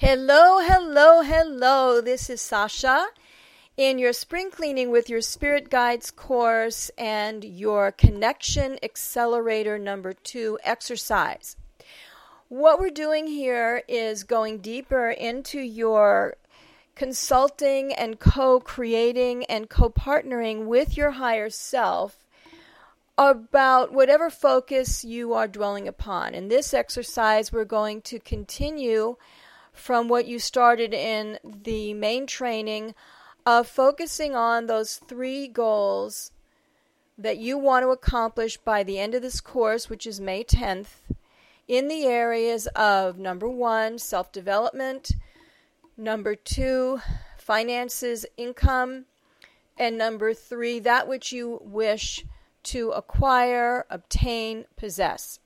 Hello, hello, hello. This is Sasha in your Spring Cleaning with Your Spirit Guides course and your Connection Accelerator number 2 exercise. What we're doing here is going deeper into your consulting and co-creating and co-partnering with your higher self about whatever focus you are dwelling upon. In this exercise, we're going to continue from what you started in the main training of focusing on those 3 goals that you want to accomplish by the end of this course, which is May 10th, in the areas of number 1, self-development, number 2, finances, income, and number 3, that which you wish to acquire, obtain, possess.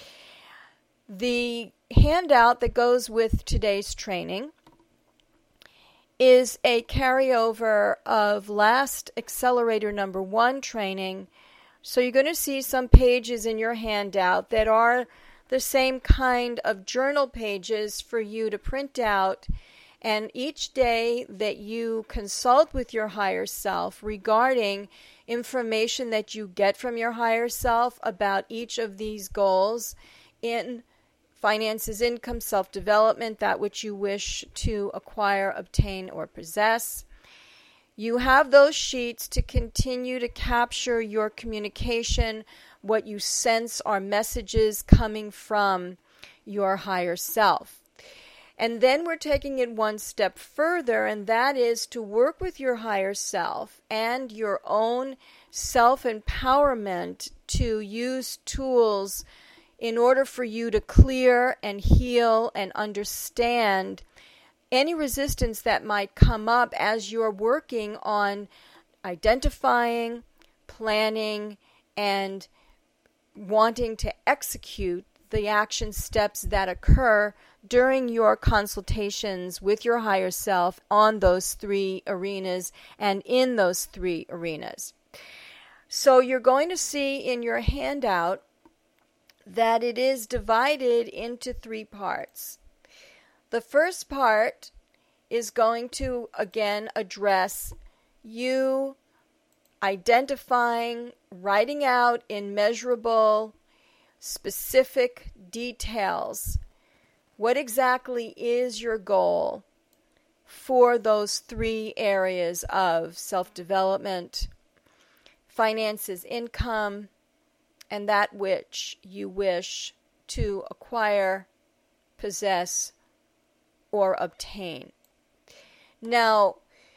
The handout that goes with today's training is a carryover of last Accelerator number 1 training. So you're going to see some pages in your handout that are the same kind of journal pages for you to print out. And each day that you consult with your higher self regarding information that you get from your higher self about each of these goals in finances, income, self-development, that which you wish to acquire, obtain, or possess. You have those sheets to continue to capture your communication, what you sense are messages coming from your higher self. And then we're taking it one step further, and that is to work with your higher self and your own self-empowerment to use tools in order for you to clear and heal and understand any resistance that might come up as you're working on identifying, planning, and wanting to execute the action steps that occur during your consultations with your higher self on those 3 arenas and in those 3 arenas. So you're going to see in your handout that it is divided into 3 parts. The first part is going to, again, address you identifying, writing out in measurable, specific details what exactly is your goal for those 3 areas of self-development, finances, income, and that which you wish to acquire, possess, or obtain. Now,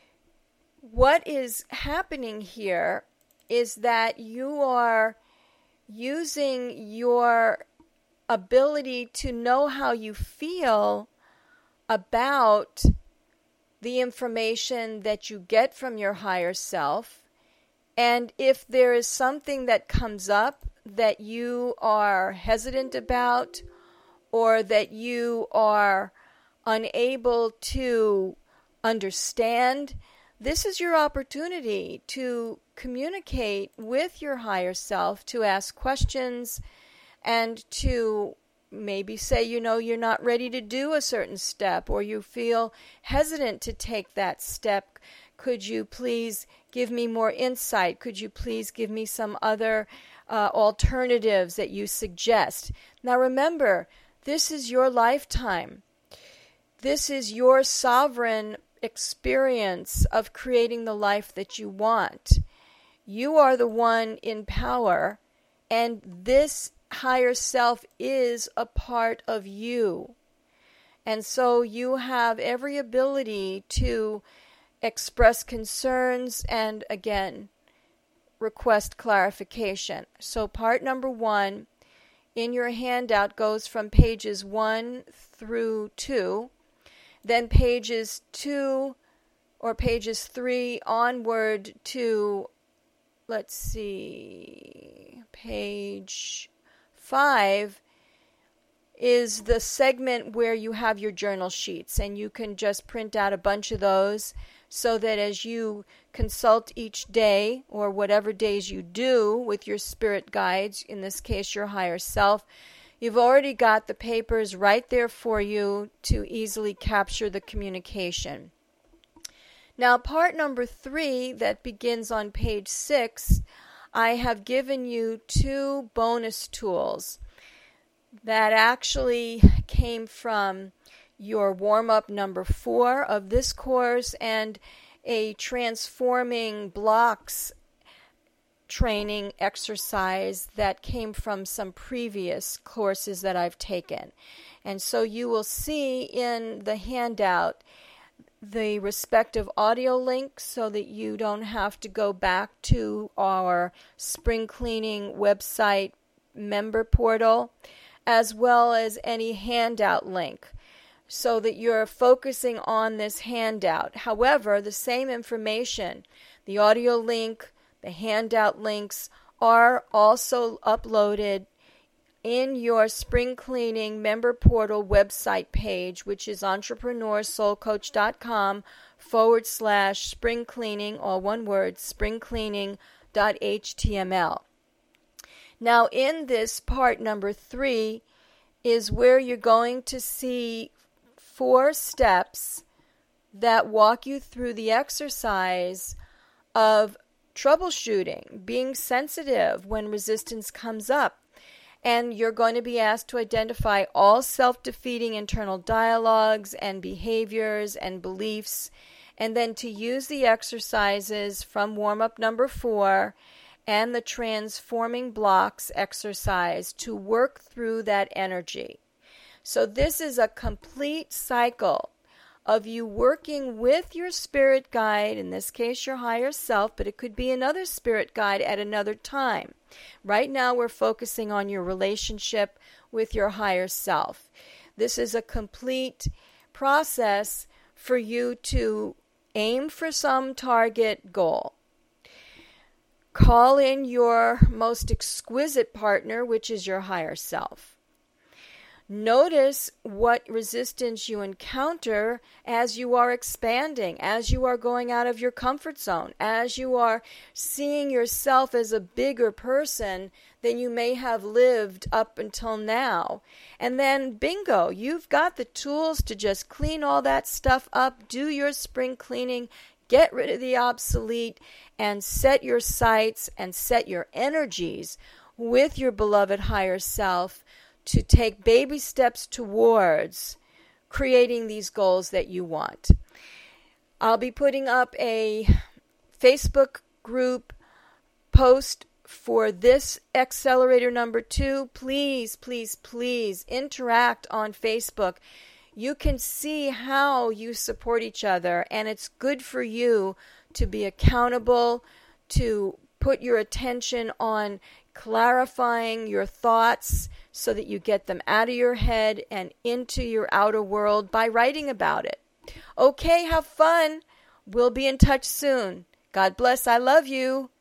what is happening here is that you are using your ability to know how you feel about the information that you get from your higher self. And if there is something that comes up that you are hesitant about or that you are unable to understand, this is your opportunity to communicate with your higher self, to ask questions and to maybe say, you're not ready to do a certain step or you feel hesitant to take that step. Could you please give me more insight? Could you please give me some other alternatives that you suggest? Now remember, this is your lifetime. This is your sovereign experience of creating the life that you want. You are the one in power, and this higher self is a part of you. And so you have every ability to express concerns and, again, request clarification. So part number 1 in your handout goes from pages 1 through 2. Then pages 2 or pages 3 onward to, page 5 is the segment where you have your journal sheets, and you can just print out a bunch of those so that as you consult each day or whatever days you do with your spirit guides, in this case your higher self, You've already got the papers right there for you to easily capture the communication. Now, part number 3 that begins on page 6, I have given you 2 bonus tools that actually came from your warm-up number 4 of this course and a transforming blocks training exercise that came from some previous courses that I've taken. And so you will see in the handout the respective audio links so that you don't have to go back to our spring cleaning website member portal, as well as any handout link, so that you're focusing on this handout. However, the same information, the audio link, the handout links, are also uploaded in your spring cleaning member portal website page, which is entrepreneursoulcoach.com/spring cleaning, all one word, springcleaning.html. Now, in this part number 3 is where you're going to see 4 steps that walk you through the exercise of troubleshooting, being sensitive when resistance comes up. And you're going to be asked to identify all self-defeating internal dialogues and behaviors and beliefs, and then to use the exercises from warm-up number 4 and the transforming blocks exercise to work through that energy. So this is a complete cycle of you working with your spirit guide, in this case your higher self, but it could be another spirit guide at another time. Right now we're focusing on your relationship with your higher self. This is a complete process for you to aim for some target goal. Call in your most exquisite partner, which is your higher self. Notice what resistance you encounter as you are expanding, as you are going out of your comfort zone, as you are seeing yourself as a bigger person than you may have lived up until now. And then, bingo, you've got the tools to just clean all that stuff up, do your spring cleaning, get rid of the obsolete, and set your sights and set your energies with your beloved higher self to take baby steps towards creating these goals that you want. I'll be putting up a Facebook group post for this accelerator number 2. Please, please, please interact on Facebook. You can see how you support each other, and it's good for you to be accountable, to put your attention on clarifying your thoughts so that you get them out of your head and into your outer world by writing about it. Okay, have fun. We'll be in touch soon. God bless. I love you.